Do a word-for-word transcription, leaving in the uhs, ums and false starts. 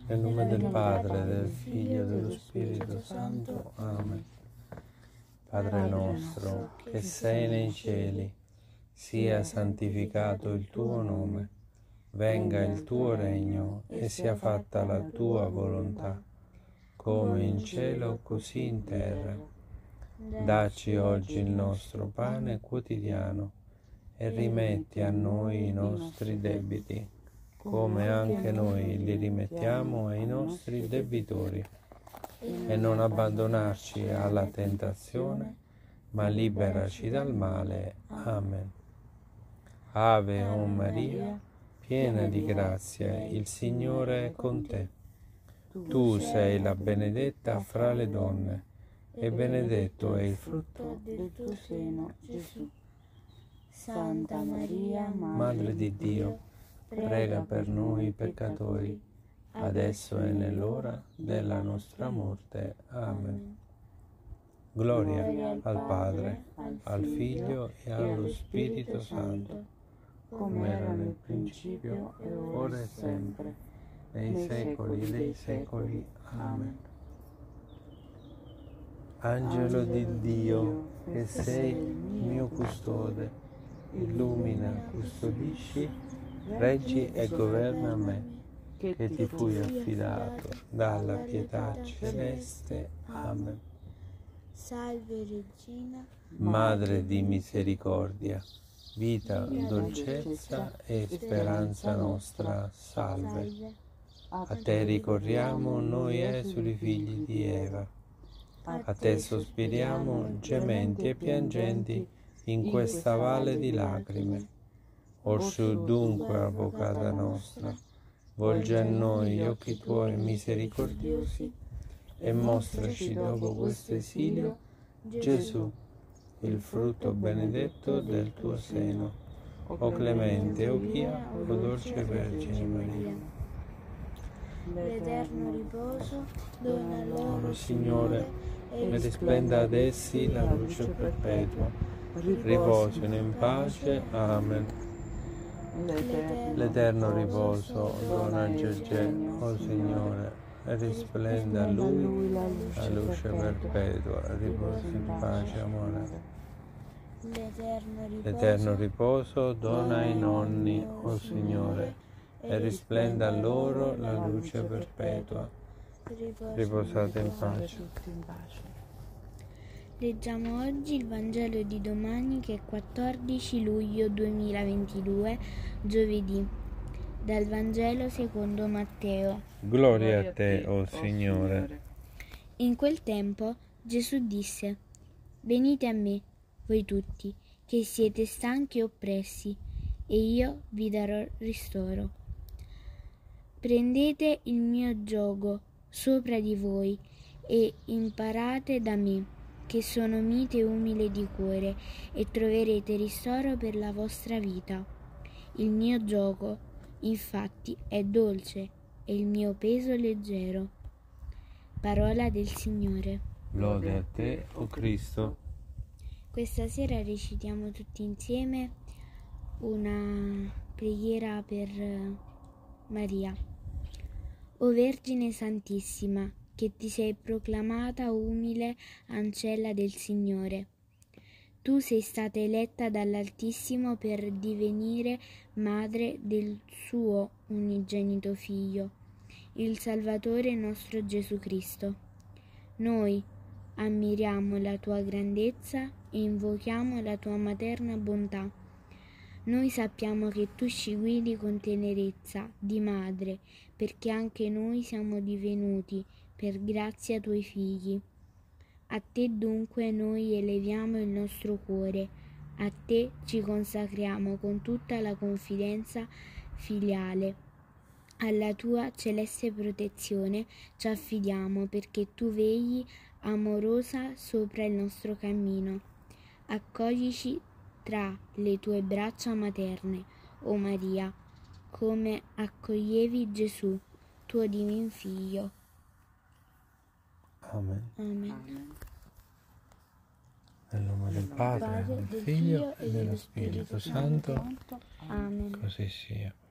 Nel nome del Padre, del Figlio e dello Spirito Santo. Amen. Padre nostro, che sei nei cieli, sia santificato il tuo nome. Venga il tuo regno e sia fatta la tua volontà, come in cielo così in terra. Dacci oggi il nostro pane quotidiano e rimetti a noi i nostri debiti, come anche noi li rimettiamo ai nostri debitori. E non abbandonarci alla tentazione, ma liberaci dal male. Amen. Ave o Maria, piena di grazia, il Signore è con te. Tu sei la benedetta fra le donne, e benedetto è il frutto del tuo seno, Gesù. Santa Maria, Madre di Dio, prega per noi peccatori, adesso e nell'ora della nostra morte. Amen. Gloria al Padre, al Figlio e allo Spirito Santo, come era nel principio, ora e sempre, nei secoli dei secoli. Amen. Angelo di Dio, che sei il mio custode, illumina, custodisci, reggi e governa me, che ti fui affidato dalla pietà celeste. Amen. Salve Regina, Madre di misericordia, vita, dolcezza e speranza nostra, salve. A te ricorriamo noi esuli figli di Eva, a te sospiriamo gementi e piangenti in questa valle di lacrime. Orsù dunque, avvocata nostra, volge a noi gli occhi tuoi misericordiosi e mostraci dopo questo esilio Gesù, il frutto benedetto del tuo seno. O clemente, o pia, o dolce Vergine Maria. l'eterno riposo dona loro, Signore, e risplenda ad essi la luce perpetua. Riposino in pace. Amen. L'eterno riposo dona a Gegè, o Signore, e risplenda a lui la luce perpetua. Riposo in pace, amore. L'eterno riposo dona ai nonni, o Signore, e risplenda a loro la luce perpetua. Riposate in pace. Leggiamo oggi il Vangelo di domani, che è quattordici luglio duemilaventidue, giovedì. Dal Vangelo secondo Matteo. Gloria a te, o Signore. In quel tempo Gesù disse: Venite a me, voi tutti, che siete stanchi e oppressi, e io vi darò ristoro. Prendete il mio giogo sopra di voi e imparate da me, che sono mite e umile di cuore, e troverete ristoro per la vostra vita. Il mio giogo, infatti, è dolce e il mio peso leggero. Parola del Signore. Lode a te, o Cristo. Questa sera recitiamo tutti insieme una preghiera per Maria. O Vergine Santissima, che ti sei proclamata umile ancella del Signore, tu sei stata eletta dall'Altissimo per divenire madre del suo unigenito Figlio, il Salvatore nostro Gesù Cristo. Noi ammiriamo la tua grandezza e invochiamo la tua materna bontà. Noi sappiamo che tu ci guidi con tenerezza di madre, perché anche noi siamo divenuti, per grazia, tuoi figli. A te dunque noi eleviamo il nostro cuore, a te ci consacriamo con tutta la confidenza filiale. Alla tua celeste protezione ci affidiamo, perché tu vegli amorosa sopra il nostro cammino. Accoglici tra le tue braccia materne, o Maria, come accoglievi Gesù, tuo divin Figlio. Amen. Amen. Nel nome del Padre, del Figlio e dello Spirito Santo. Amen. Così sia.